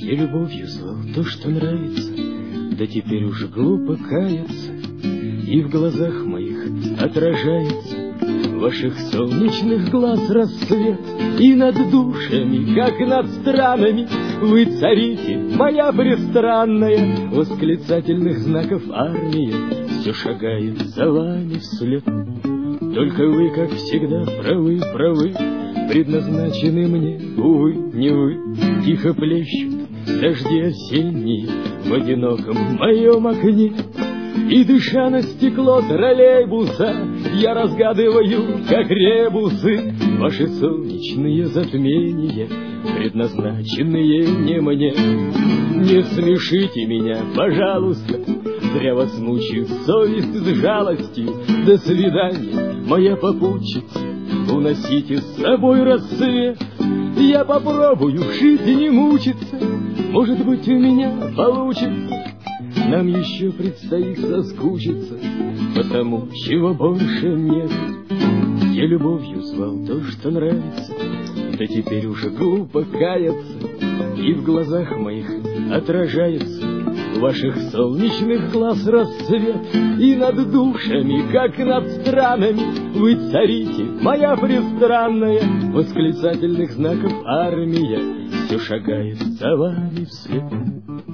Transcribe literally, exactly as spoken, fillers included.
Я любовью звал то, что нравится, да теперь уж глупо каяться, и в глазах моих отражается ваших солнечных глаз рассвет. И над душами, как над странами, вы царите, моя пристранная. Восклицательных знаков армия все шагает за вами вслед. Только вы, как всегда, правы, правы, предназначены мне, увы, не вы. Тихо плещут дожди осенние в одиноком моем окне. И, дыша на стекло троллейбуса, я разгадываю, как ребусы, ваши солнечные затмения, предназначенные не мне. Не смешите меня, пожалуйста, зря вас мучает совесть с жалостью. До свидания, моя попутчица, уносите с собой рассвет. Я попробую жить и не мучиться, может быть, у меня получится. Нам еще предстоит соскучиться по тому, чего больше нет. Я любовью звал то, что нравится, да теперь уже глупо каяться, и в глазах моих отражается ваших солнечных глаз рассвет. И над душами, как над странами, вы царите, моя пристранная. Восклицательных знаков армия все шагает за вами вслед.